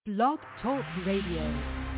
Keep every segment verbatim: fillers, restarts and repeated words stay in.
Blog Talk Radio.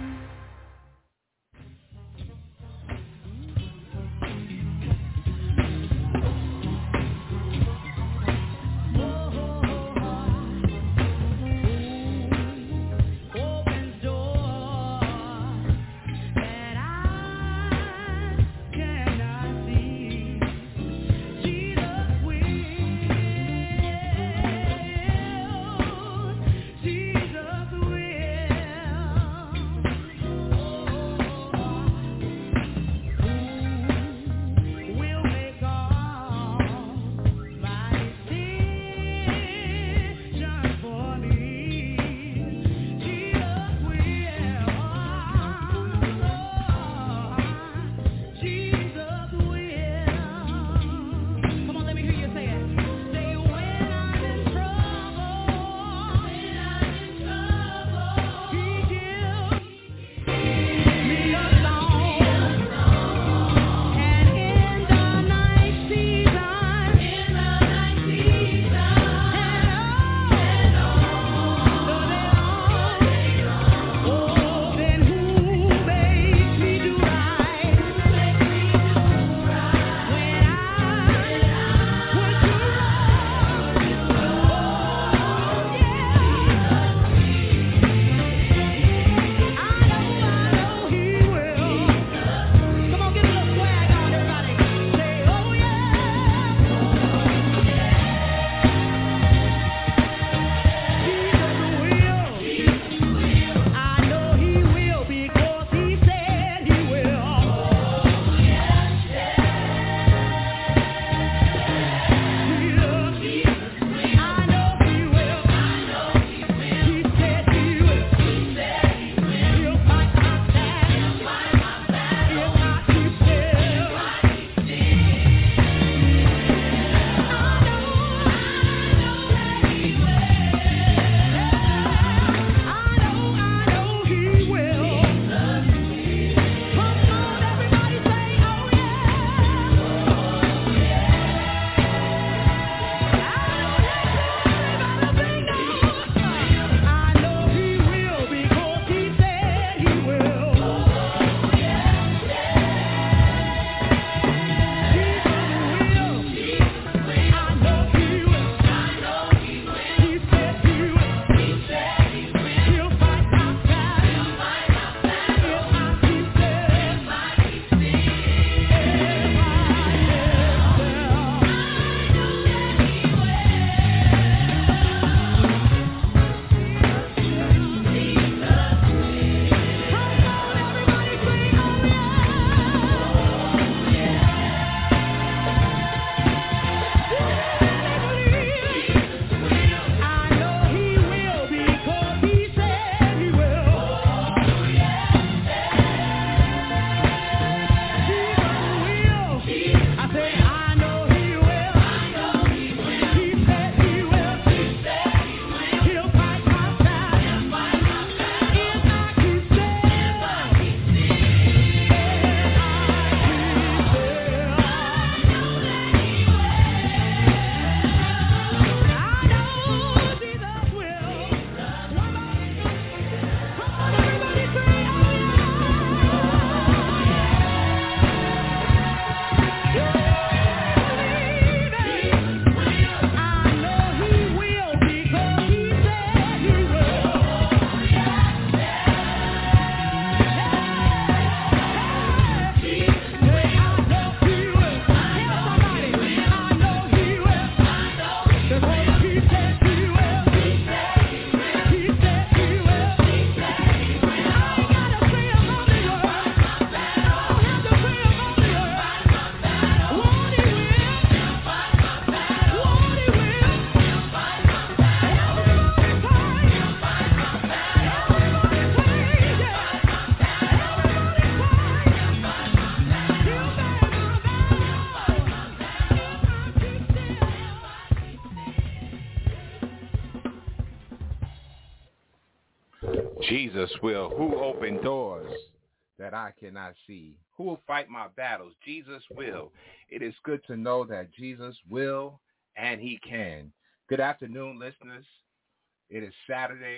Jesus will. Who open doors that I cannot see? Who will fight my battles? Jesus will. It is good to know that Jesus will and he can. Good afternoon, listeners. It is Saturday,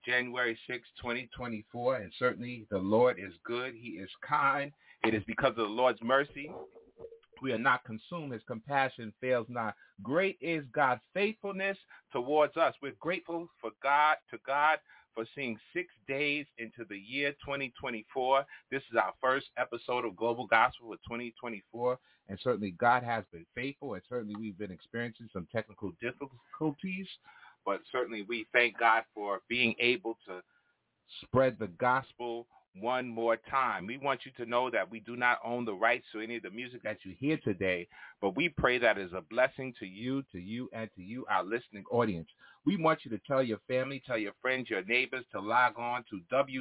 January sixth, twenty twenty-four, and certainly the Lord is good. He is kind. It is because of the Lord's mercy we are not consumed. His compassion fails not. Great is God's faithfulness towards us. We're grateful for God, to God, for seeing six days into the year twenty twenty-four. This is our first episode of Global Gospel for twenty twenty-four, and certainly God has been faithful, and certainly we've been experiencing some technical difficulties, but certainly we thank God for being able to spread the gospel one more time. We want you to know that we do not own the rights to any of the music that you hear today, but we pray that is a blessing to you, to you, and to you, our listening audience. We want you to tell your family, tell your friends, your neighbors to log on to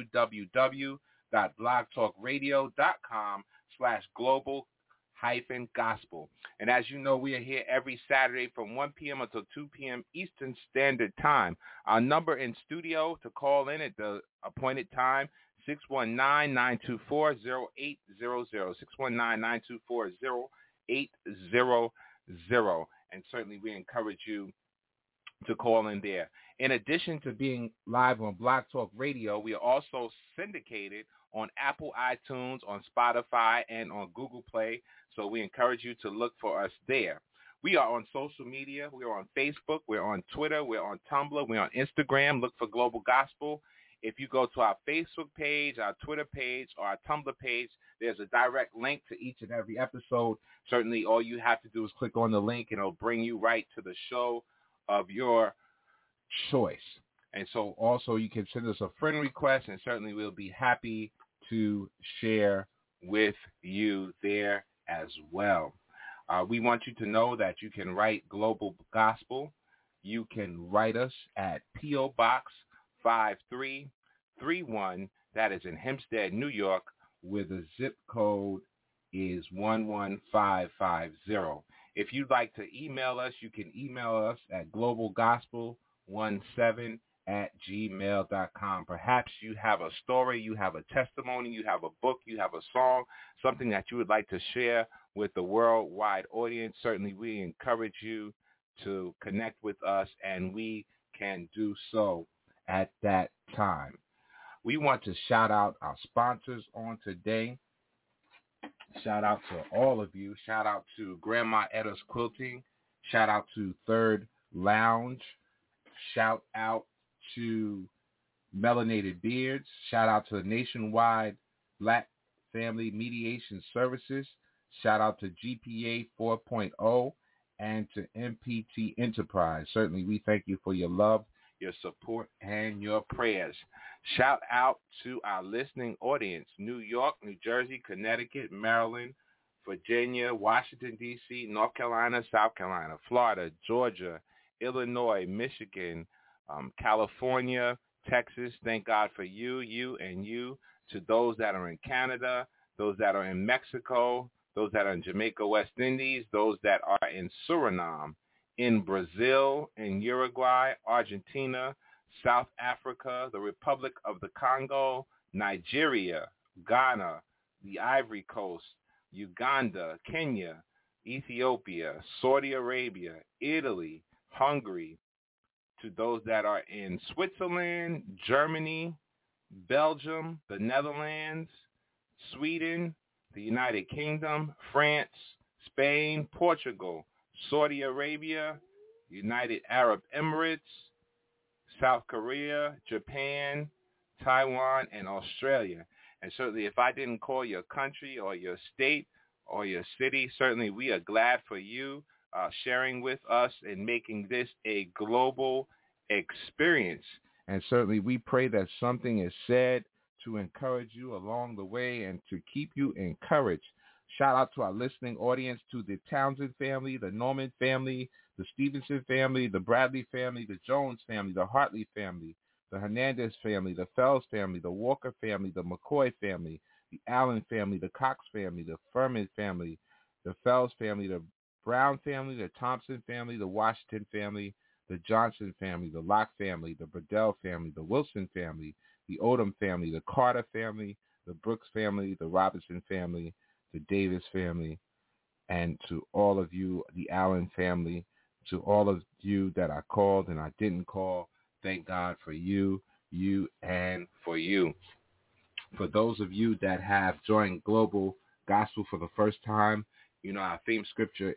www.blogtalkradio.com slash global hyphen gospel. And as you know, we are here every Saturday from one p.m. until two p.m. Eastern Standard Time. Our number in studio to call in at the appointed time, six one nine, nine two four, zero eight zero zero, six one nine, nine two four, zero eight zero zero. And certainly we encourage you to call in there. In addition to being live on Blog Talk Radio, we are also syndicated on Apple iTunes, on Spotify, and on Google Play. So we encourage you to look for us there. We are on social media. We are on Facebook. We're on Twitter. We're on Tumblr. We're on Instagram. Look for Global Gospel. If you go to our Facebook page, our Twitter page, or our Tumblr page, there's a direct link to each and every episode. Certainly all you have to do is click on the link, and it'll bring you right to the show of your choice. And so also you can send us a friend request, and certainly we'll be happy to share with you there as well. Uh, we want you to know that you can write Global Gospel. You can write us at P O. Box five three three one. That is in Hempstead, New York, where the zip code is one one five five zero. If you'd like to email us, you can email us at global gospel seventeen at gmail dot com. Perhaps you have a story, you have a testimony, you have a book, you have a song, something that you would like to share with the worldwide audience. Certainly we encourage you to connect with us, and we can do so at that time. We want to shout out our sponsors on today. Shout out to all of you. Shout out to Grandma Etta's Quilting. Shout out to Third Lounge. Shout out to Melanated Beards. Shout out to Nationwide Black Family Mediation Services. Shout out to G P A four point oh and to M P T Enterprise. Certainly we thank you for your love, your support, and your prayers. Shout out to our listening audience: New York, New Jersey, Connecticut, Maryland, Virginia, Washington, D C, North Carolina, South Carolina, Florida, Georgia, Illinois, Michigan, um, California, Texas. Thank God for you, you, and you. To those that are in Canada, those that are in Mexico, those that are in Jamaica, West Indies, those that are in Suriname, in Brazil, in Uruguay, Argentina, South Africa, the Republic of the Congo, Nigeria, Ghana, the Ivory Coast, Uganda, Kenya, Ethiopia, Saudi Arabia, Italy, Hungary, to those that are in Switzerland, Germany, Belgium, the Netherlands, Sweden, the United Kingdom, France, Spain, Portugal, Saudi Arabia, United Arab Emirates, South Korea, Japan, Taiwan, and Australia. And certainly if I didn't call your country or your state or your city, certainly we are glad for you uh, sharing with us and making this a global experience. And certainly we pray that something is said to encourage you along the way and to keep you encouraged. Shout out to our listening audience, to the Townsend family, the Norman family, the Stevenson family, the Bradley family, the Jones family, the Hartley family, the Hernandez family, the Fells family, the Walker family, the McCoy family, the Allen family, the Cox family, the Furman family, the Fells family, the Brown family, the Thompson family, the Washington family, the Johnson family, the Locke family, the Burdell family, the Wilson family, the Odom family, the Carter family, the Brooks family, the Robinson family, the Davis family, and to all of you, the Allen family, to all of you that I called and I didn't call, thank God for you. you, and for you. For those of you that have joined Global Gospel for the first time, you know our theme scripture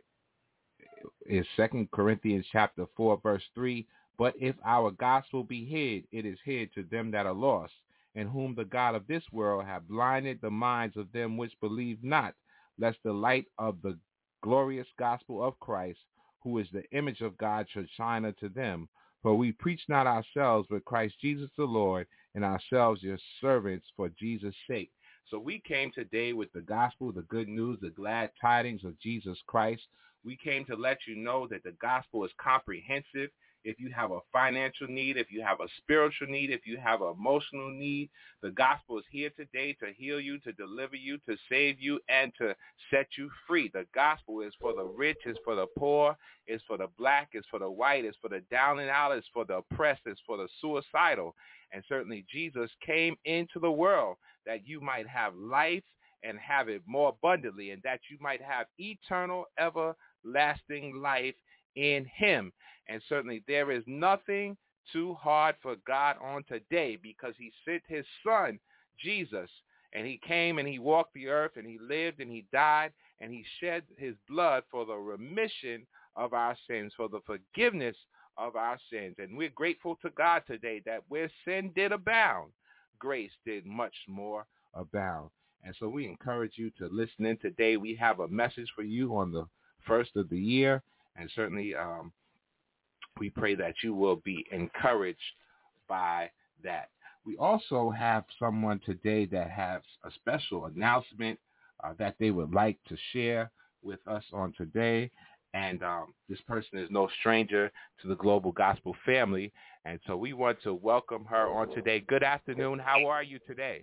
is Second Corinthians chapter four, verse three. But if our gospel be hid, it is hid to them that are lost, in whom the God of this world hath blinded the minds of them which believe not, lest the light of the glorious gospel of Christ, who is the image of God, should shine unto them. For we preach not ourselves, but Christ Jesus the Lord, and ourselves your servants for Jesus' sake. So we came today with the gospel, the good news, the glad tidings of Jesus Christ. We came to let you know that the gospel is comprehensive. If you have a financial need, if you have a spiritual need, if you have an emotional need, the gospel is here today to heal you, to deliver you, to save you, and to set you free. The gospel is for the rich, it's for the poor, it's for the black, it's for the white, it's for the down and out, it's for the oppressed, it's for the suicidal. And certainly Jesus came into the world that you might have life and have it more abundantly, and that you might have eternal, everlasting life in him. And certainly there is nothing too hard for God on today, because he sent his son, Jesus, and he came and he walked the earth and he lived and he died and he shed his blood for the remission of our sins, for the forgiveness of our sins. And we're grateful to God today that where sin did abound, grace did much more abound. And so we encourage you to listen in today. We have a message for you on the first of the year, and certainly um, we pray that you will be encouraged by that. We also have someone today that has a special announcement uh, that they would like to share with us on today. And um, this person is no stranger to the Global Gospel family. And so we want to welcome her on today. Good afternoon. How are you today?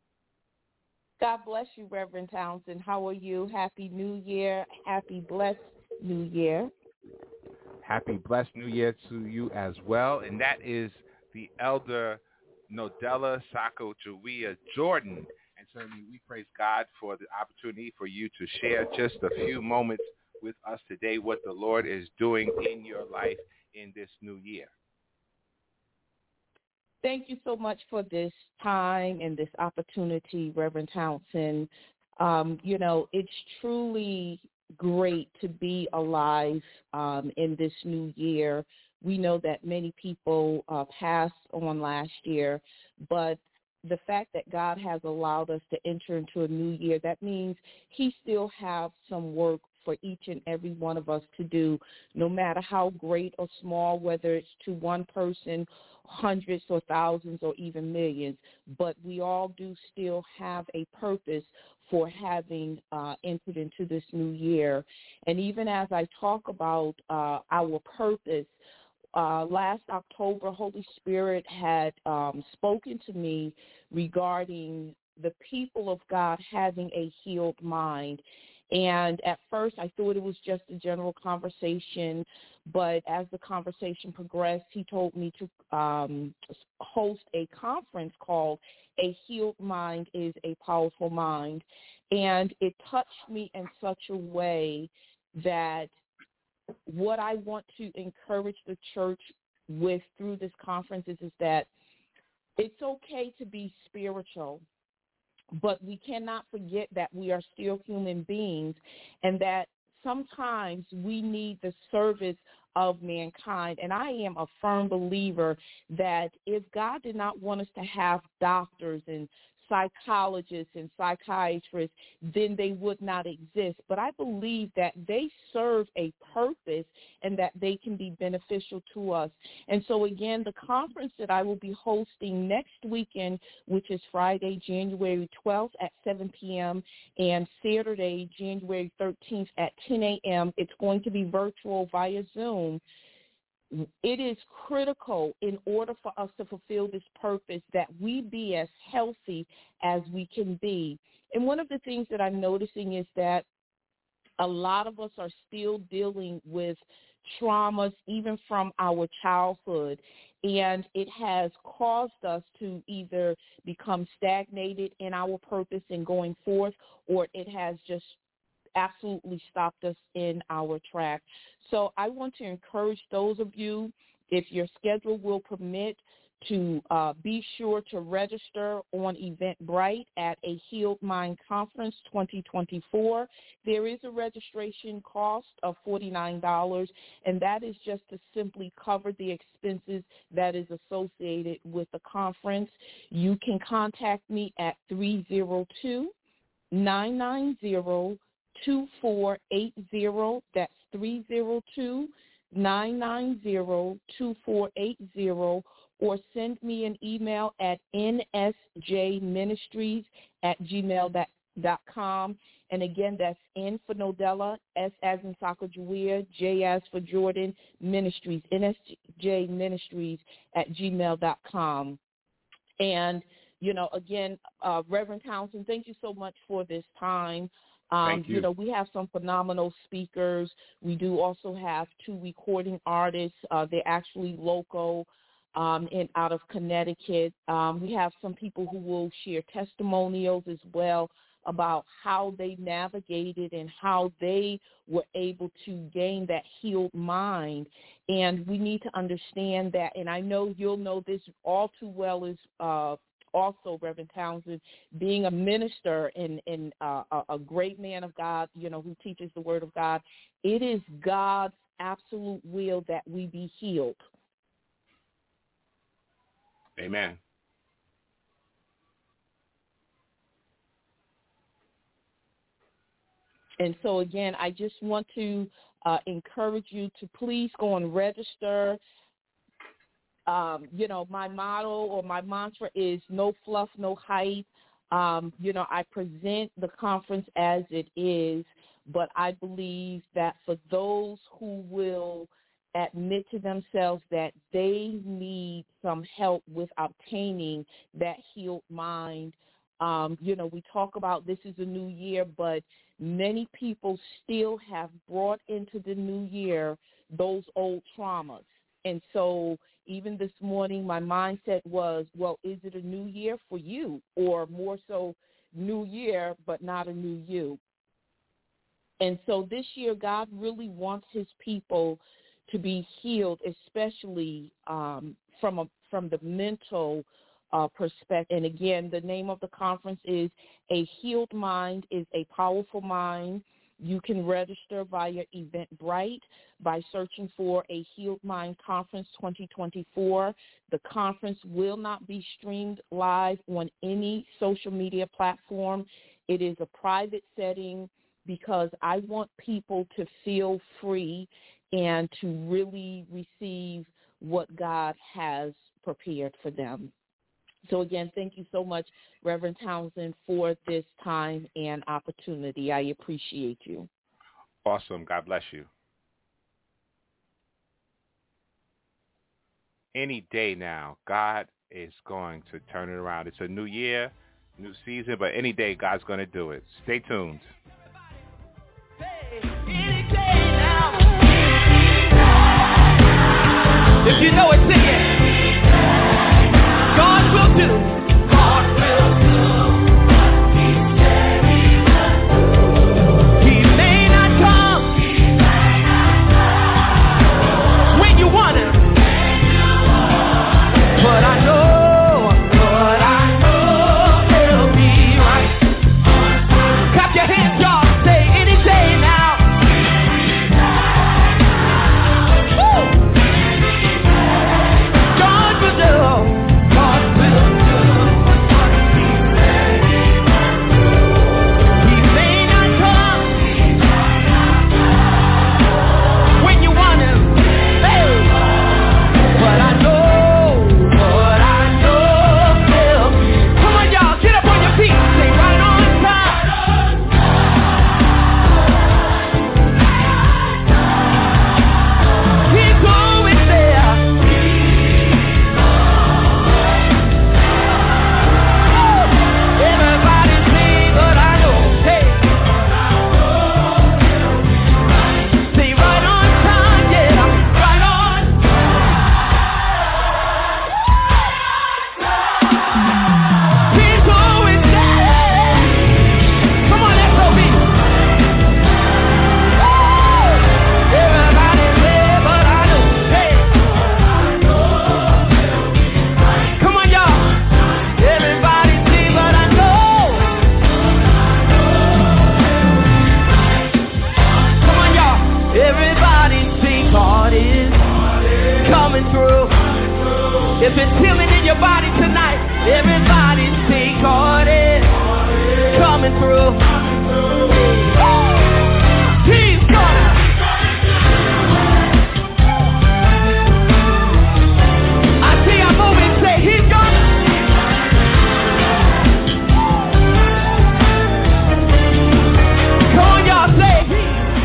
God bless you, Reverend Townsend. How are you? Happy New Year. Happy blessed New Year. Happy blessed New Year to you as well. And that is the elder Nodella Sacagawea Jordan. And certainly we praise God for the opportunity for you to share just a few moments with us today what the Lord is doing in your life in this new year. Thank you so much for this time and this opportunity, Reverend Townsend. Um, you know, it's truly great to be alive um, in this new year. We know that many people uh, passed on last year, but the fact that God has allowed us to enter into a new year, that means he still has some work for each and every one of us to do, no matter how great or small, whether it's to one person, hundreds or thousands or even millions. But we all do still have a purpose for having uh, entered into this new year. And even as I talk about uh, our purpose, uh, last October, Holy Spirit had um, spoken to me regarding the people of God having a healed mind. And at first, I thought it was just a general conversation, but as the conversation progressed, he told me to um, host a conference called A Healed Mind is a Powerful Mind. And it touched me in such a way that what I want to encourage the church with through this conference is, is that it's okay to be spiritual, but we cannot forget that we are still human beings and that sometimes we need the service of mankind. And I am a firm believer that if God did not want us to have doctors and psychologists and psychiatrists, then they would not exist. But I believe that they serve a purpose and that they can be beneficial to us. And so, again, the conference that I will be hosting next weekend, which is Friday, January twelfth at seven p.m. and Saturday, January thirteenth at ten a.m., it's going to be virtual via Zoom. It is critical in order for us to fulfill this purpose that we be as healthy as we can be. And one of the things that I'm noticing is that a lot of us are still dealing with traumas even from our childhood, and it has caused us to either become stagnated in our purpose and going forth, or it has just absolutely stopped us in our track. So I want to encourage those of you, if your schedule will permit, to uh, be sure to register on Eventbrite at a Healed Mind Conference twenty twenty-four. There is a registration cost of forty-nine dollars, and that is just to simply cover the expenses that is associated with the conference. You can contact me at three oh two, nine nine zero, two four eight zero. That's three oh two, nine nine zero, two four eight zero. Or send me an email at n s j ministries at gmail dot com. And again, that's N for Nodella, S as in Sacagawea, J as for Jordan, Ministries, N S J Ministries at gmail dot com. And, you know, again, uh, Reverend Townsend, thank you so much for this time. Um, Thank you. you know, we have some phenomenal speakers. We do also have two recording artists. Uh, they're actually local. Um, and out of Connecticut. Um, we have some people who will share testimonials as well about how they navigated and how they were able to gain that healed mind. And we need to understand that, and I know you'll know this all too well, is uh, also, Reverend Townsend, being a minister and, and uh, a great man of God, you know, who teaches the word of God. It is God's absolute will that we be healed. Amen. And so, again, I just want to uh, encourage you to please go and register. Um, you know, my motto or my mantra is no fluff, no hype. Um, you know, I present the conference as it is, but I believe that for those who will admit to themselves that they need some help with obtaining that healed mind. Um, you know, we talk about this is a new year, but many people still have brought into the new year those old traumas. And so even this morning, my mindset was, well, is it a new year for you? Or more so, new year, but not a new you. And so this year, God really wants his people to be healed, especially um, from a, from the mental uh, perspective. And again, the name of the conference is A Healed Mind is a Powerful Mind. You can register via Eventbrite by searching for A Healed Mind Conference twenty twenty-four. The conference will not be streamed live on any social media platform. It is a private setting because I want people to feel free and to really receive what God has prepared for them. So again, thank you so much, Reverend Townsend, for this time and opportunity. I appreciate you. Awesome. God bless you. Any day now, God is going to turn it around. It's a new year, new season, but any day God's going to do it. Stay tuned. Any day now. If you know it, sing it. God will do. God will do what he said he would do. He may not come. He may not come when you want him. But I know, but I know he'll be right. Clap your hands, y'all. Say any day now. Woo! God will do. God will do what he said he would do. He may not come when you want him. Hey. But I know. coming through. He's gonna. I see I'm moving, say he's gonna. Come on, y'all, say he.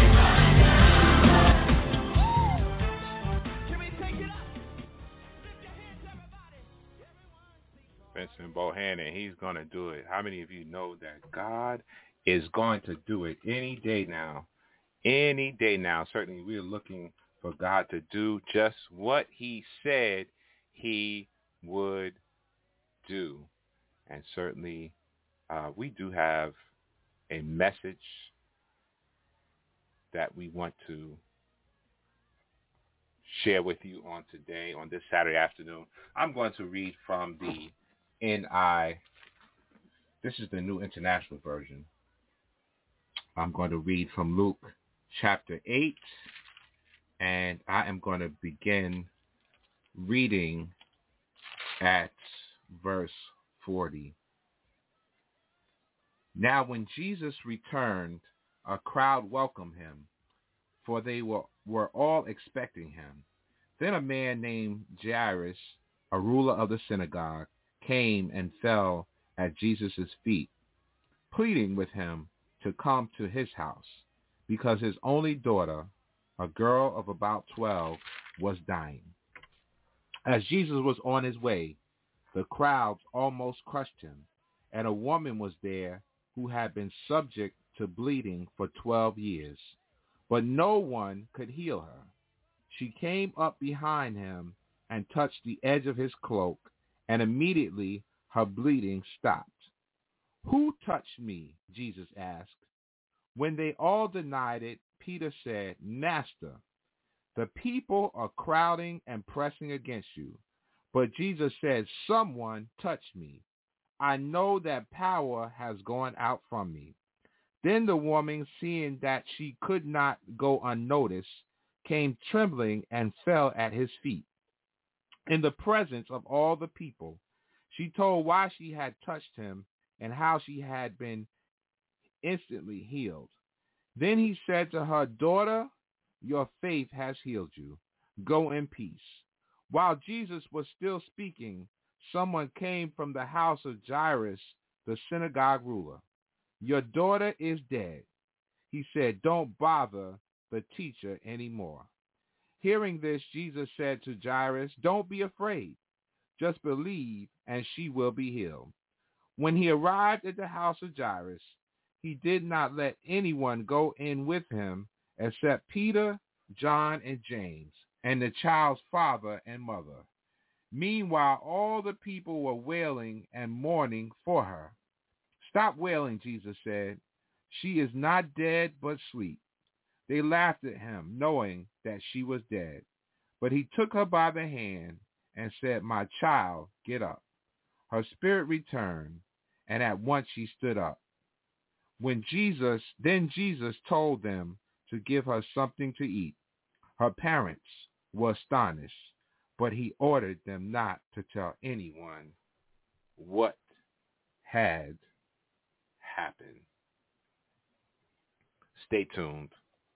Can we take it up? Lift your hands, everybody. Vincent Bohannon, he's going to do it. How many of you know that God is going to do it any day now? Any day now. Certainly we're looking for God to do just what he said he would do. And certainly uh, we do have a message that we want to share with you on today, on this Saturday afternoon. I'm going to read from the N I, this is the New International Version. I'm going to read from Luke chapter eight, and I am going to begin reading at verse forty. Now when Jesus returned, a crowd welcomed him, for they were, were all expecting him. Then a man named Jairus, a ruler of the synagogue, came and fell at Jesus' feet, pleading with him to come to his house, because his only daughter, a girl of about twelve, was dying. As Jesus was on his way, the crowds almost crushed him, and a woman was there who had been subject to bleeding for twelve years, but no one could heal her. She came up behind him and touched the edge of his cloak, and immediately her bleeding stopped. "Who touched me?" Jesus asked. When they all denied it, Peter said, "Master, the people are crowding and pressing against you." But Jesus said, "Someone touched me. I know that power has gone out from me." Then the woman, seeing that she could not go unnoticed, came trembling and fell at his feet. In the presence of all the people, she told why she had touched him and how she had been instantly healed. Then he said to her, "Daughter, your faith has healed you. Go in peace." While Jesus was still speaking, someone came from the house of Jairus, the synagogue ruler. "Your daughter is dead." He said, "Don't bother the teacher anymore." Hearing this, Jesus said to Jairus, "Don't be afraid. Just believe, and she will be healed." When he arrived at the house of Jairus, he did not let anyone go in with him except Peter, John, and James, and the child's father and mother. Meanwhile, all the people were wailing and mourning for her. "Stop wailing," Jesus said. "She is not dead, but asleep." They laughed at him, knowing that she was dead. But he took her by the hand and said, "My child, get up." Her spirit returned, and at once she stood up. When Jesus, then Jesus told them to give her something to eat. Her parents were astonished, but he ordered them not to tell anyone what had happened. Stay tuned.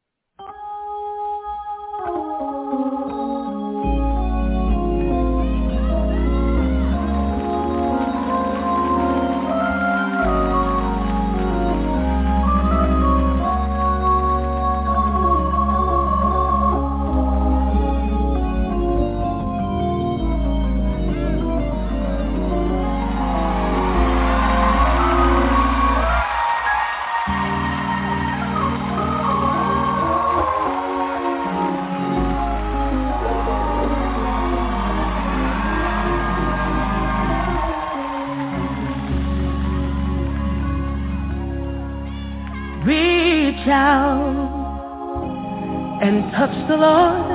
Reach out and touch the Lord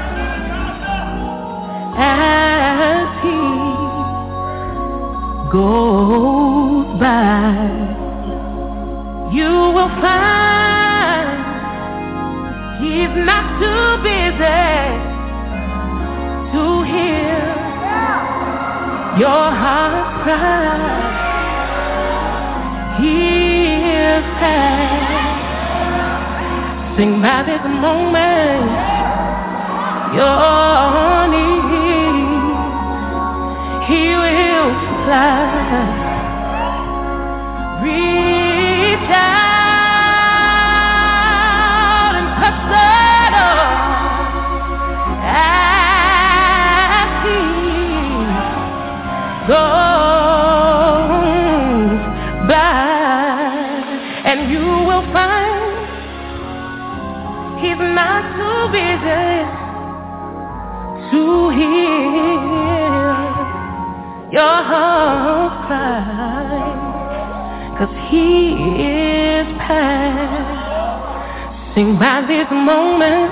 as he goes by. You will find he's not too busy to hear your heart cry. He is past. Sing by this moment your need, he will supply. Reach out and touch the Lord as he goes by, and you will find he's not too busy to hear your heart cry, 'cause he is passing by this moment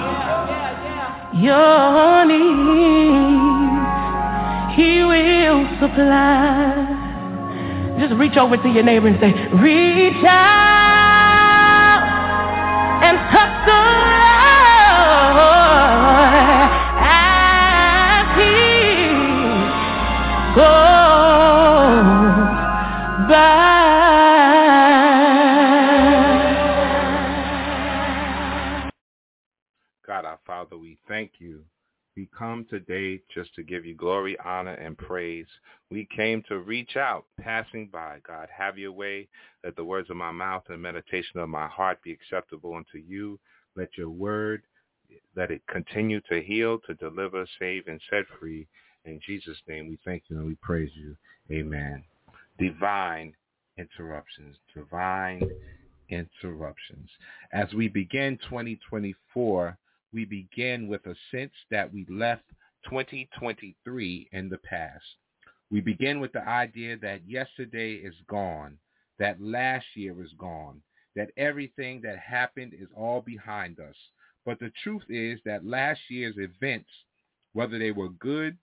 your needs, he will supply. Just reach over to your neighbor and say, reach out and touch the Lord as he goes by. God our Father, we thank you. We come today just to give you glory, honor, and praise. We came to reach out, passing by. God, have your way. Let the words of my mouth and meditation of my heart be acceptable unto you. Let your word, let it continue to heal, to deliver, save, and set free. In Jesus' name, we thank you and we praise you. Amen. Divine interruptions. Divine interruptions. As we begin twenty twenty-four, we begin with a sense that we left twenty twenty-three in the past. We begin with the idea that yesterday is gone, that last year is gone, that everything that happened is all behind us. But the truth is that last year's events, whether they were good,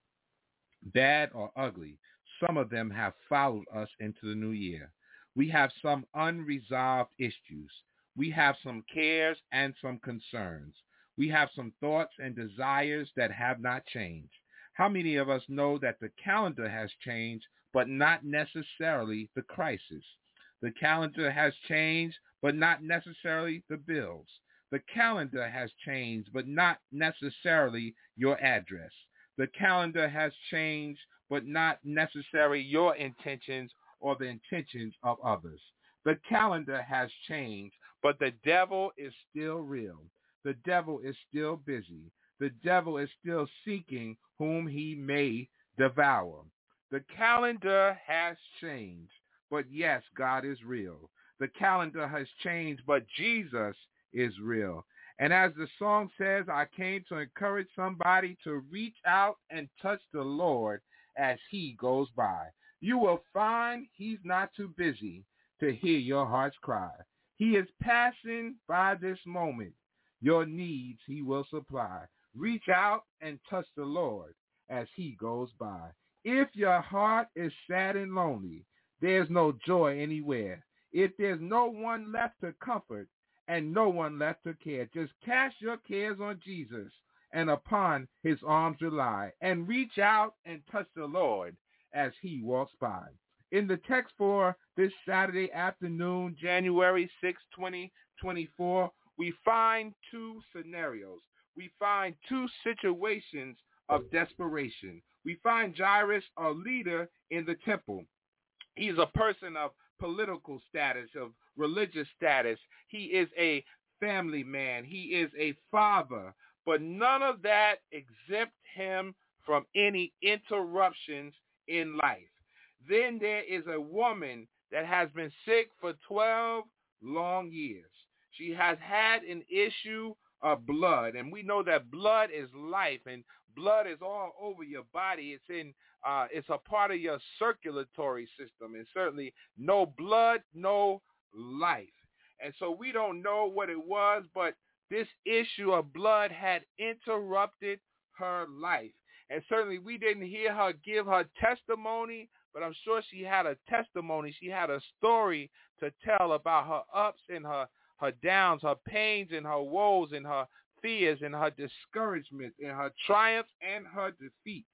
bad, or ugly, some of them have followed us into the new year. We have some unresolved issues. We have some cares and some concerns. We have some thoughts and desires that have not changed. How many of us know that the calendar has changed, but not necessarily the crisis? The calendar has changed, but not necessarily the bills. The calendar has changed, but not necessarily your address. The calendar has changed, but not necessarily your intentions or the intentions of others. The calendar has changed, but the devil is still real. The devil is still busy. The devil is still seeking whom he may devour. The calendar has changed, but yes, God is real. The calendar has changed, but Jesus is real. And as the song says, I came to encourage somebody to reach out and touch the Lord as he goes by. You will find he's not too busy to hear your heart's cry. He is passing by this moment. Your needs he will supply. Reach out and touch the Lord as he goes by. If your heart is sad and lonely, there's no joy anywhere. If there's no one left to comfort and no one left to care, just cast your cares on Jesus and upon his arms rely, and reach out and touch the Lord as he walks by. In the text for this Saturday afternoon, January sixth, twenty twenty-four, we find two scenarios. We find two situations of desperation. We find Jairus, a leader in the temple. He's a person of political status, of religious status. He is a family man. He is a father. But none of that exempt him from any interruptions in life. Then there is a woman that has been sick for twelve long years. She has had an issue of blood, and we know that blood is life, and blood is all over your body. It's in, uh, it's a part of your circulatory system, and certainly no blood, no life. And so we don't know what it was, but this issue of blood had interrupted her life. And certainly we didn't hear her give her testimony, but I'm sure she had a testimony. She had a story to tell about her ups and her, her downs, her pains and her woes and her fears and her discouragements and her triumphs and her defeats.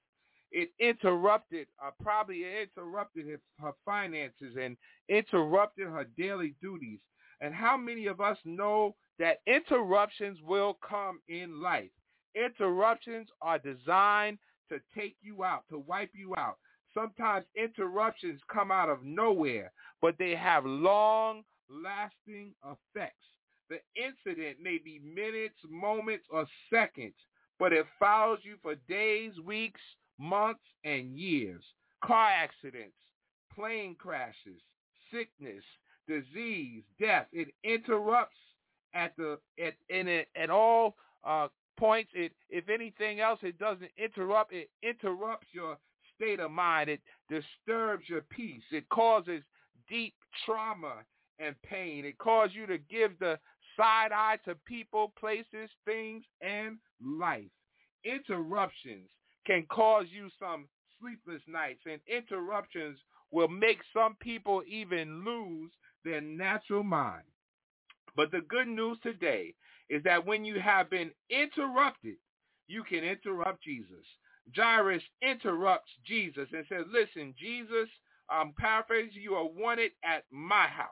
It interrupted, uh, probably it interrupted his, her finances and interrupted her daily duties. And how many of us know that interruptions will come in life? Interruptions are designed to take you out, to wipe you out. Sometimes interruptions come out of nowhere, but they have long-lasting effects. The incident may be minutes, moments, or seconds, but it follows you for days, weeks, months, and years. Car accidents, plane crashes, sickness, disease, death. It interrupts at the at in it, at all uh, points. It, if anything else, it doesn't interrupt. It interrupts your state of mind. It disturbs your peace. It causes deep trauma and pain. It causes you to give the side eye to people, places, things, and life. Interruptions can cause you some sleepless nights, and interruptions will make some people even lose their natural mind. But the good news today is that when you have been interrupted, you can interrupt Jesus. Jairus interrupts Jesus and says, listen, Jesus, I'm paraphrasing, you are wanted at my house.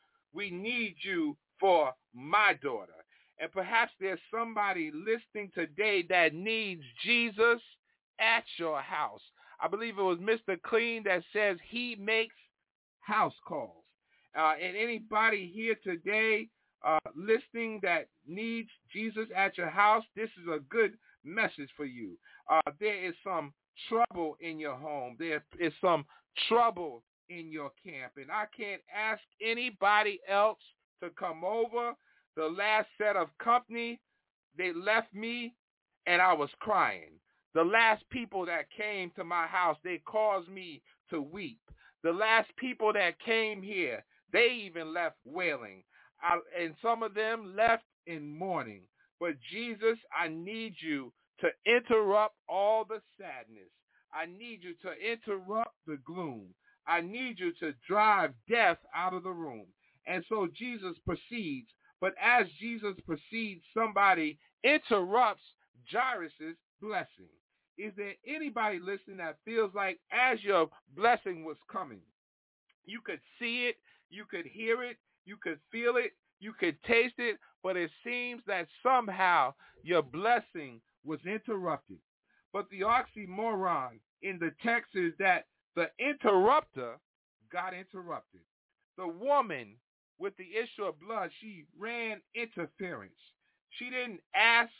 We need you for my daughter. And perhaps there's somebody listening today that needs Jesus at your house. I believe it was Mister Clean that says he makes house calls. Uh, and anybody here today uh, listening that needs Jesus at your house, this is a good message for you. Uh, there is some trouble in your home. There is some trouble in your camp. And I can't ask anybody else to come over. The last set of company, they left me and I was crying. The last people that came to my house, they caused me to weep. The last people that came here, they even left wailing. I, and some of them left in mourning. But Jesus, I need you to interrupt all the sadness. I need you to interrupt the gloom. I need you to drive death out of the room. And so Jesus proceeds. But as Jesus proceeds, somebody interrupts Jairus' blessing. Is there anybody listening that feels like as your blessing was coming, you could see it, you could hear it, you could feel it, you could taste it, but it seems that somehow your blessing was interrupted? But the oxymoron in the text is that the interrupter got interrupted. The woman with the issue of blood, she ran interference. She didn't ask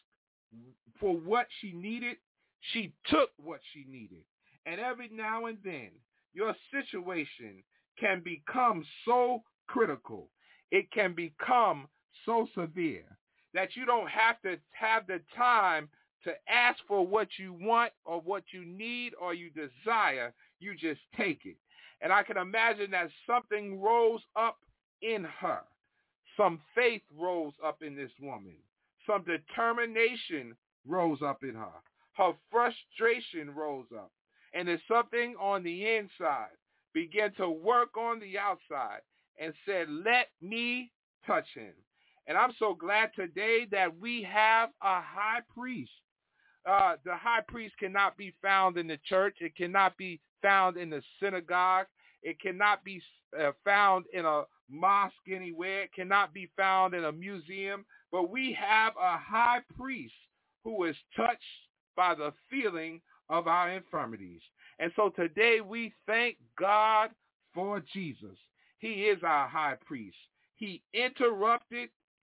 for what she needed. She took what she needed. And every now and then, your situation can become so critical. It can become so severe that you don't have to have the time to ask for what you want or what you need or you desire. You just take it. And I can imagine that something rose up in her. Some faith rose up in this woman. Some determination rose up in her. Her frustration rose up. And there's something on the inside began to work on the outside and said, let me touch him. And I'm so glad today that we have a high priest. Uh, the high priest cannot be found in the church. It cannot be found in the synagogue. It cannot be uh, found in a mosque anywhere. It cannot be found in a museum. But we have a high priest who is touched by the feeling of our infirmities. And so today we thank God for Jesus. He is our high priest. He interrupted.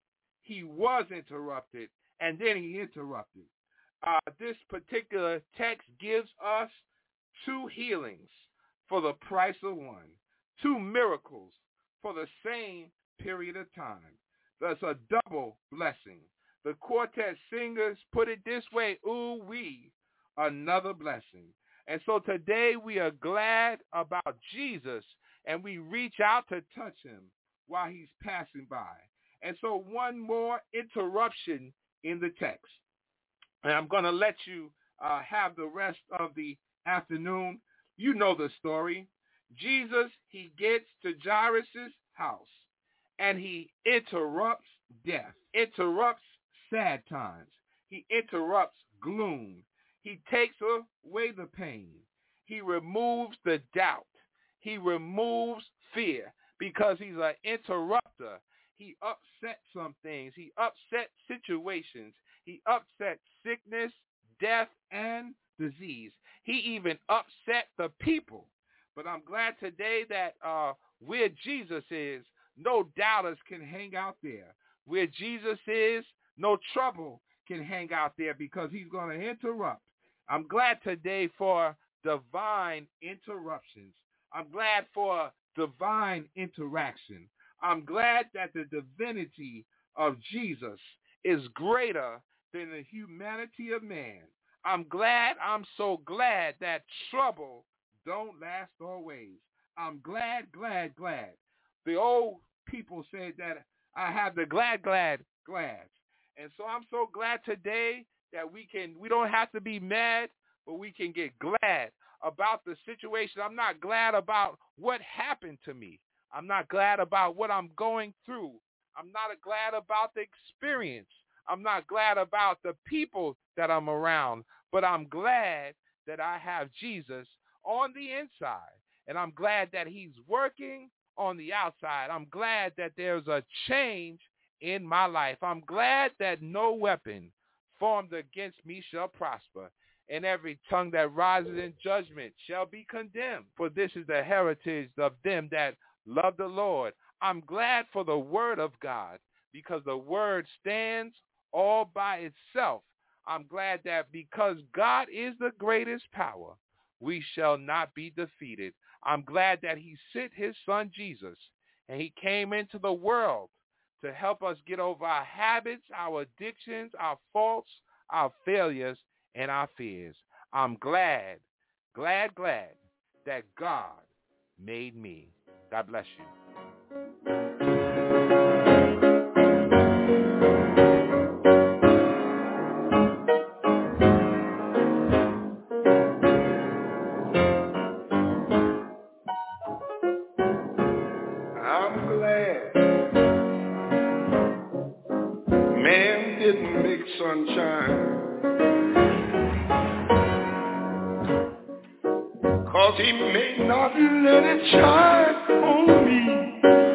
He was interrupted. And then he interrupted. Uh, this particular text gives us two healings for the price of one. Two miracles for the same period of time. That's a double blessing. The quartet singers put it this way, ooh wee, another blessing. And so today we are glad about Jesus, and we reach out to touch him while he's passing by. And so one more interruption in the text. And I'm going to let you uh, have the rest of the afternoon. You know the story. Jesus, he gets to Jairus' house, and he interrupts death, interrupts sad times. He interrupts gloom. He takes away the pain. He removes the doubt. He removes fear because he's an interrupter. He upset some things. He upset situations. He upset sickness, death, and disease. He even upset the people. But I'm glad today that uh, where Jesus is, no doubters can hang out there. Where Jesus is, no trouble can hang out there because he's going to interrupt. I'm glad today for divine interruptions. I'm glad for divine interaction. I'm glad that the divinity of Jesus is greater than the humanity of man. I'm glad, I'm so glad that trouble don't last always. I'm glad, glad, glad. The old people said that I have the glad, glad, glad. And so I'm so glad today that we can, we don't have to be mad, but we can get glad about the situation. I'm not glad about what happened to me. I'm not glad about what I'm going through. I'm not glad about the experience. I'm not glad about the people that I'm around, but I'm glad that I have Jesus on the inside, and I'm glad that he's working on the outside. I'm glad that there's a change in my life. I'm glad that no weapon formed against me shall prosper, and every tongue that rises in judgment shall be condemned. For this is the heritage of them that love the Lord. I'm glad for the word of God because the word stands all by itself. I'm glad that because God is the greatest power, we shall not be defeated. I'm glad that he sent his son Jesus, and he came into the world to help us get over our habits, our addictions, our faults, our failures, and our fears. I'm glad, glad, glad that God made me. God bless you. I'm glad man didn't make sunshine, 'cause he may not let it shine on me.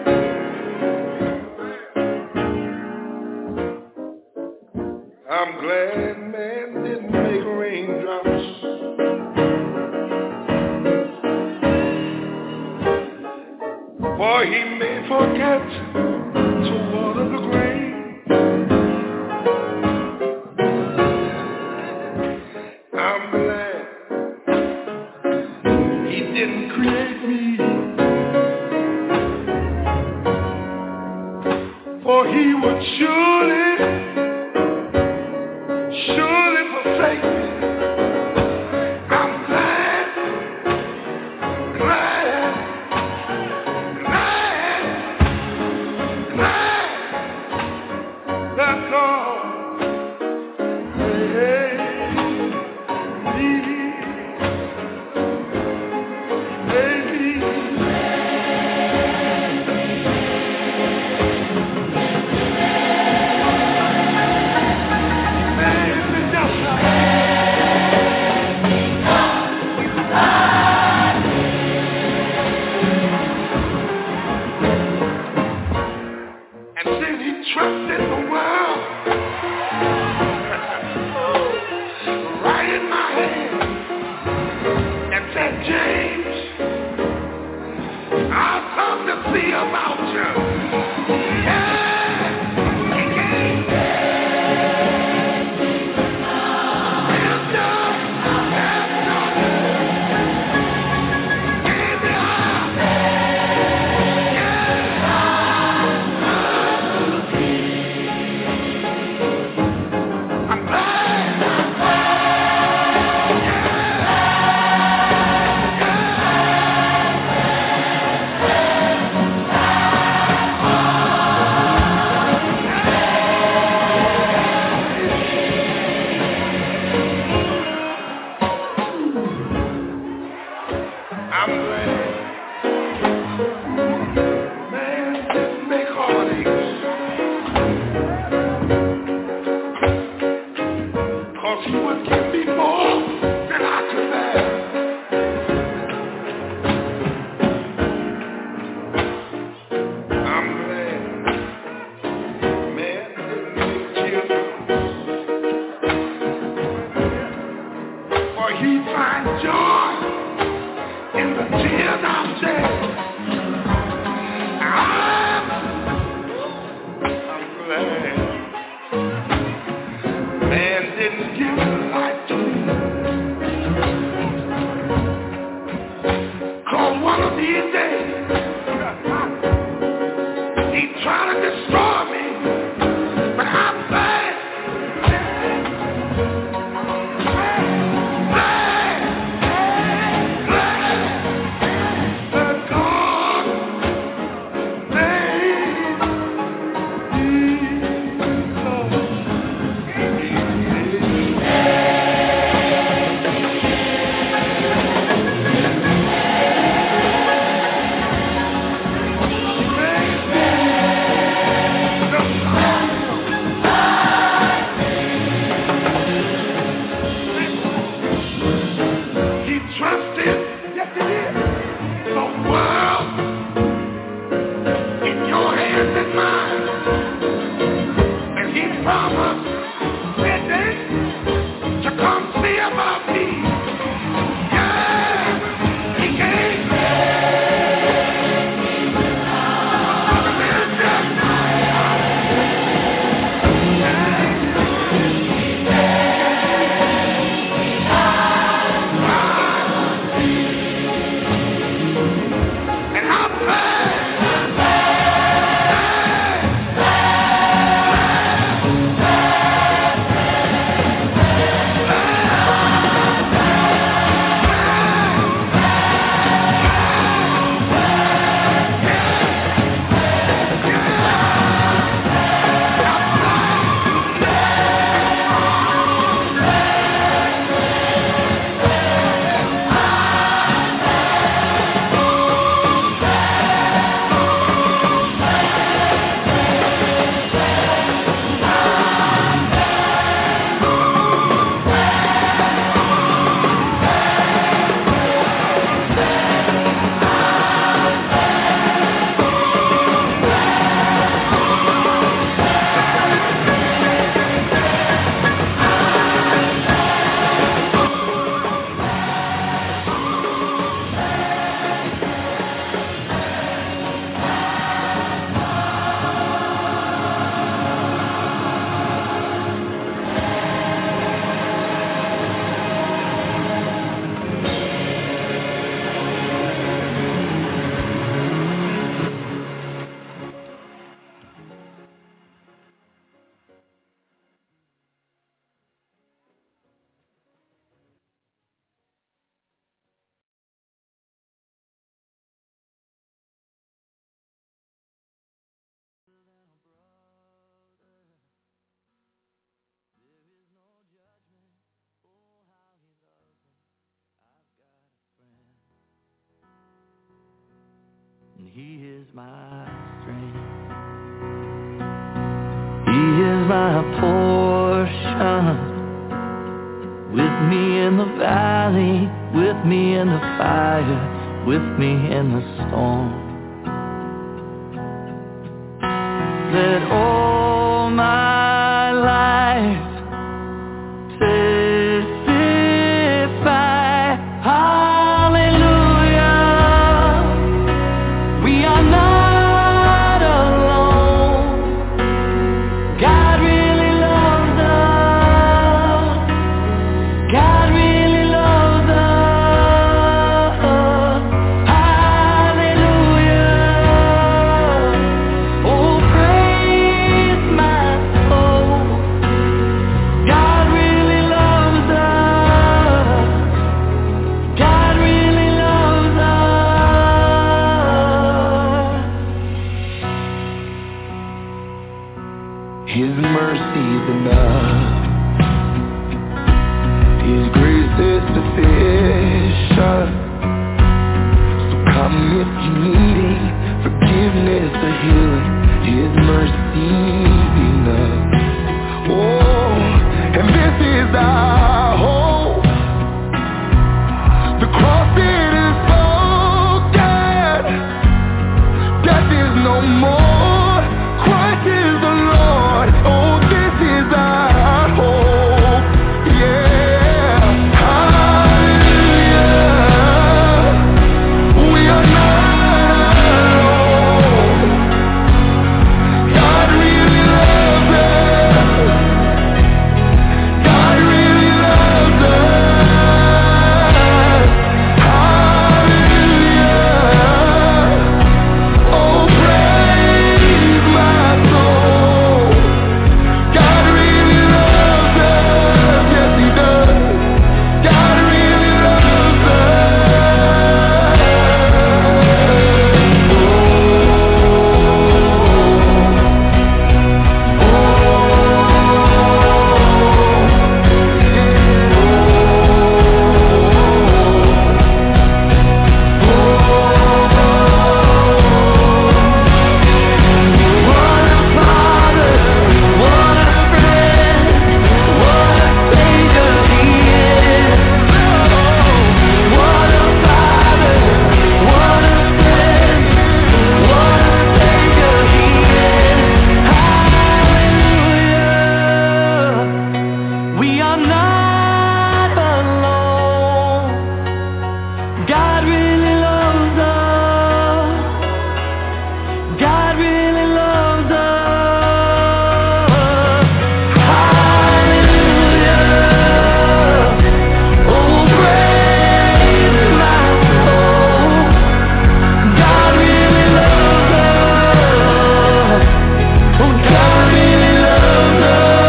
I'm glad man didn't make raindrops, for he may forget to water the grain. I'm glad he didn't create me, for he would surely, surely forsake me. I'm glad, glad, glad, glad that God made me, made me. Made me just like and then he trusted the world right in my hand and said, James, I've come to see about you. Yeah, he gave me wisdom and knowledge. Gave me heart. I'm glad. He is my strength. He is my portion. With me in the valley, with me in the fire, with me in the storm. Let all my life testify, hallelujah. We are not alone. God really loves us. God really loves us. Hallelujah. Oh, praise my soul. God really loves us. God really loves us. His mercy's enough. His grace is sufficient. So come if you need forgiveness or healing. His mercy enough. Oh, and this is our hope. The cross it is spoken. Death is no more. Christ is the Lord. Oh, this is our hope. Yeah. Hallelujah. We are not alone. God really loves us. God really loves us. Hallelujah. Oh, praise my soul. God really loves us. Yes, He does. God really loves What a father, what a friend, what a savior He is. What a father, what a friend, what a savior He is. Hallelujah. We are not alone. God really loves us. God really loves us. Hallelujah. Oh, praise my soul. God really loves us. Oh, God really loves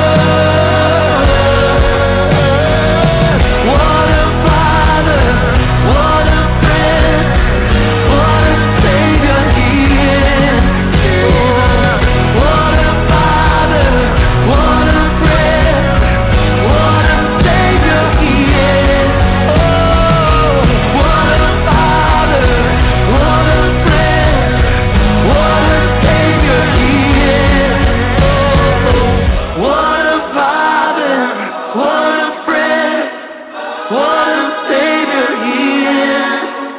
us. What a father, what a friend, what a savior He is. What a father, what a friend, what a savior He is. Oh, what a father, what a friend, what a savior He is. Oh, what a father, what a friend, what a savior He is.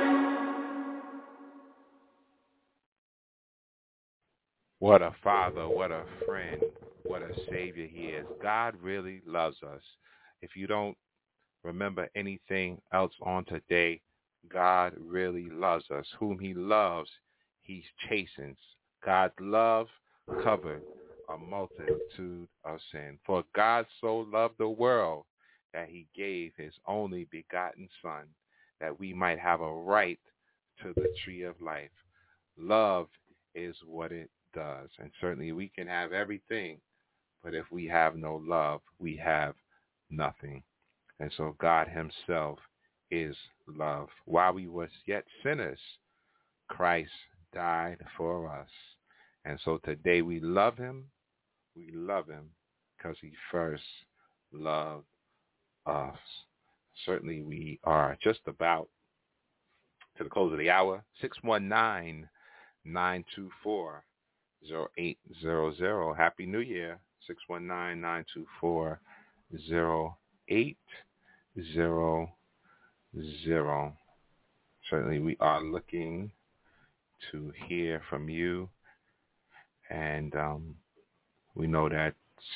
What a father, what a friend, what a savior He is. God really loves us. If you don't remember anything else on today, God really loves us. Whom He loves, He chastens. God's love covered a multitude of sin. For God so loved the world that He gave His only begotten Son, that we might have a right to the tree of life. Love is what it does. And certainly we can have everything, but if we have no love, we have nothing. And so God Himself is love. While we were yet sinners, Christ died for us. And so today we love Him. We love Him because He first loved us. Certainly we are just about to the close of the hour. six one nine, nine two four, zero eight zero zero. Happy New Year. six one nine, nine two four, zero eight zero zero. Certainly we are looking to hear from you, and um, we know that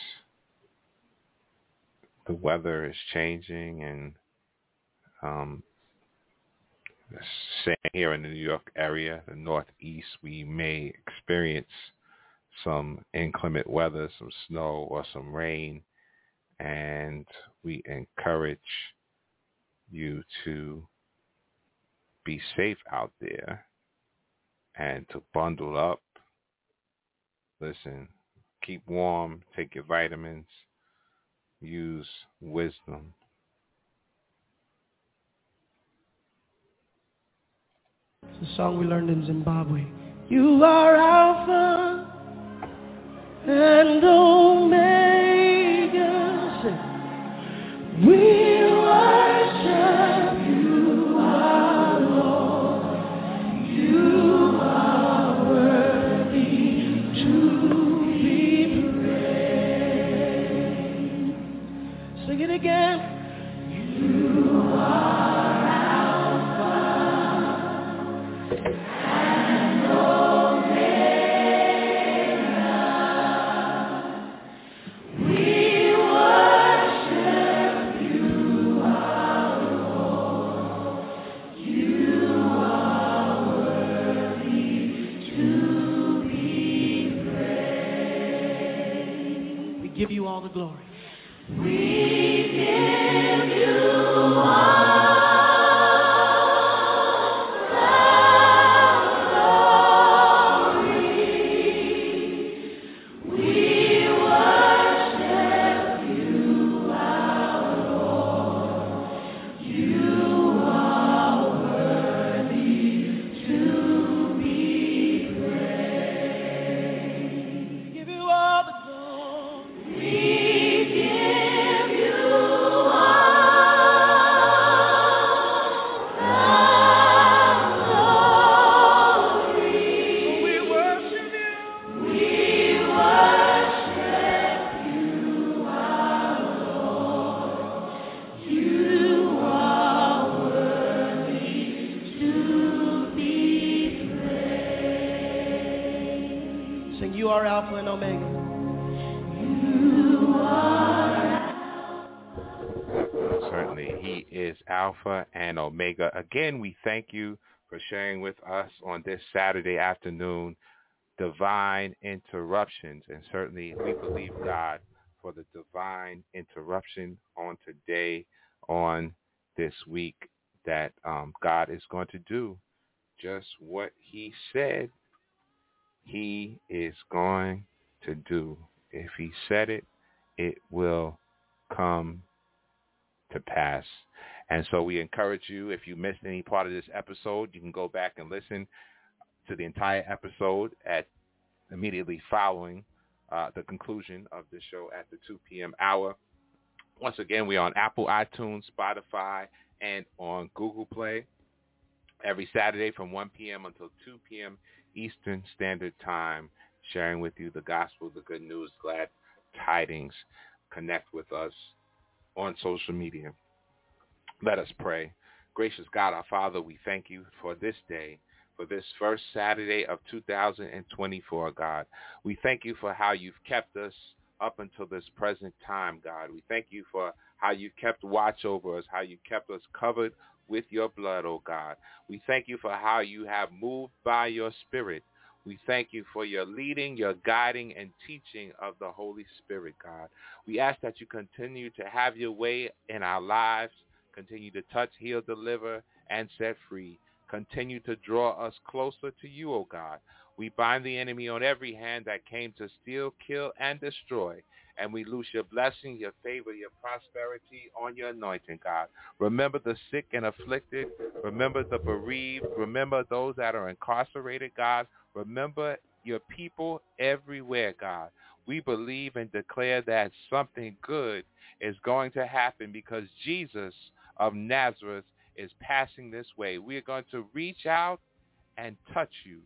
the weather is changing, and um, same here in the New York area, the Northeast, we may experience some inclement weather, some snow or some rain, and we encourage you to be safe out there and to bundle up. Listen, keep warm, take your vitamins, use wisdom. It's a song we learned in Zimbabwe. You are Alpha and Omega. We worship you, our Lord. You are worthy to be praised. Sing it again. You are give you all the glory. We give you all the glory. We worship you, our Lord. You are worthy to be praised. We give you all the glory. We give you You are Alpha and Omega. You are. Certainly, he is Alpha and Omega. Again, we thank you for sharing with us on this Saturday afternoon, divine interruptions. And certainly we believe God for the divine interruption on today, on this week, that um, God is going to do just what he said he is going to do. If he said it, it will come to pass. And so we encourage you, if you missed any part of this episode, you can go back and listen to the entire episode at immediately following uh, the conclusion of the show at the two p.m. hour. Once again, we're on Apple, iTunes, Spotify, and on Google Play every Saturday from one p.m. until two p.m. Eastern Standard Time, sharing with you the gospel, the good news, glad tidings. Connect with us on social media. Let us pray. Gracious God, our Father, we thank you for this day, for this first Saturday of two thousand twenty-four, God. We thank you for how you've kept us up until this present time, God. We thank you for how you kept watch over us, how you kept us covered with your blood, oh God. We thank you for how you have moved by your Spirit. We thank you for your leading, your guiding, and teaching of the Holy Spirit, God. We ask that you continue to have your way in our lives, continue to touch, heal, deliver, and set free. Continue to draw us closer to you, oh God. We bind the enemy on every hand that came to steal, kill, and destroy. And we loose your blessing, your favor, your prosperity on your anointing, God. Remember the sick and afflicted. Remember the bereaved. Remember those that are incarcerated, God. Remember your people everywhere, God. We believe and declare that something good is going to happen because Jesus of Nazareth is passing this way. We are going to reach out and touch you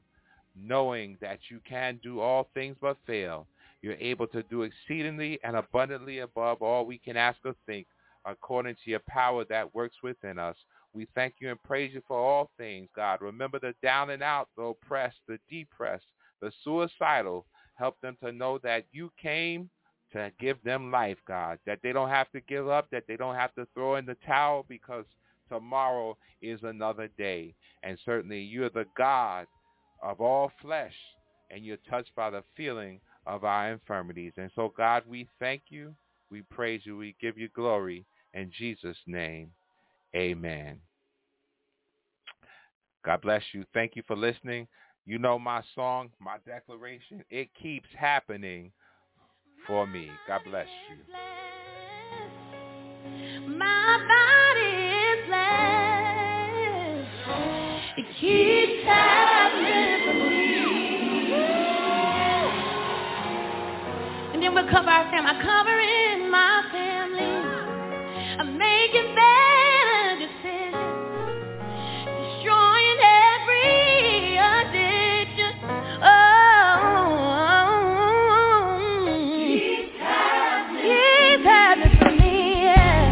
knowing that you can do all things but fail. You're able to do exceedingly and abundantly above all we can ask or think, according to your power that works within us. We thank you and praise you for all things, God. Remember the down and out, the oppressed, the depressed, the suicidal. Help them to know that you came to give them life, God, that they don't have to give up, that they don't have to throw in the towel, because tomorrow is another day. And certainly you're the God of all flesh, and you're touched by the feeling of our infirmities. And so, God, we thank you, we praise you, we give you glory. In Jesus' name, amen. God bless you. Thank you for listening. You know my song, my declaration, it keeps happening for me. God bless you. My body is blessed. It keeps happening for me. And then we'll cover our family. I'm covering my family. I'm making better decisions. Destroying every addiction. Oh, keeps happening. Keeps happening for me. Yeah.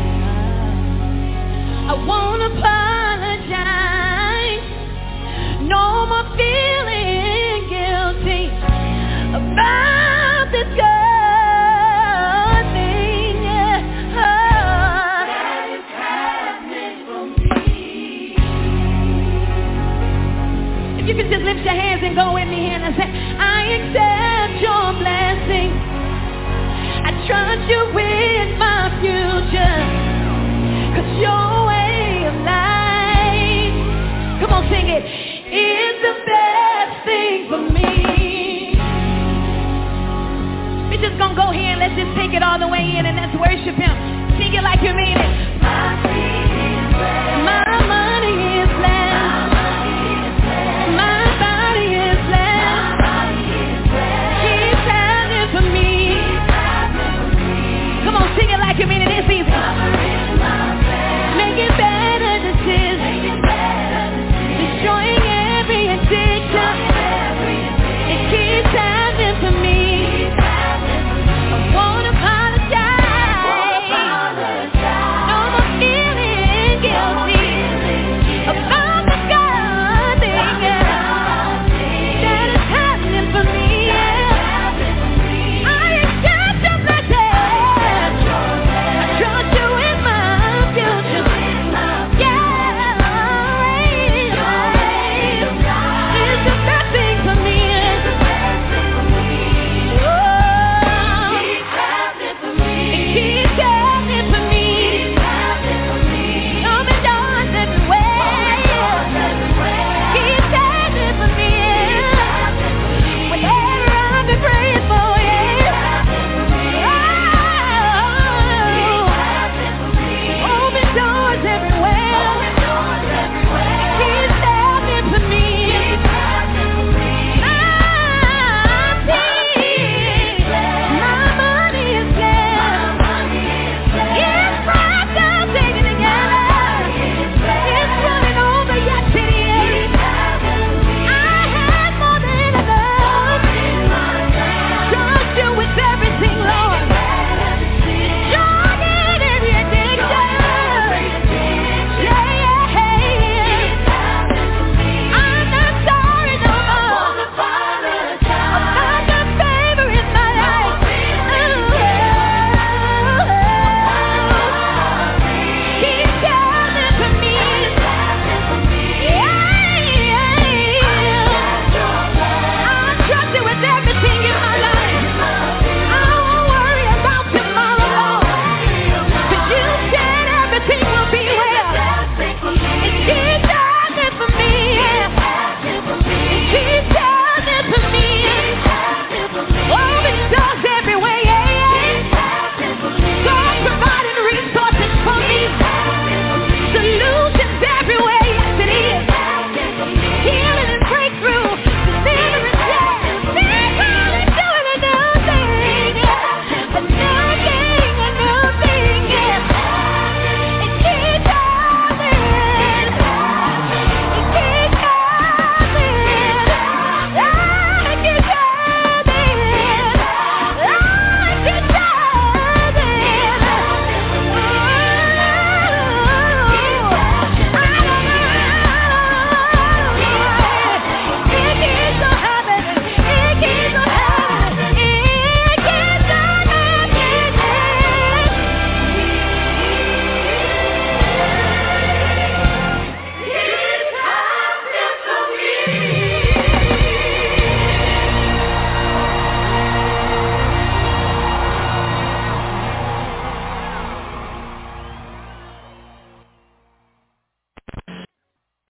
I won't apologize. No more feeling guilty about this good thing. Yeah. Oh, that is happening for me. If you could just lift your hands and go with me here and say, I accept your blessing. I trust you with my future. Cause your way of life, come on, sing it, is the best thing for me. We're just gonna go here and let's just take it all the way in and let's worship him. Sing it like you mean it.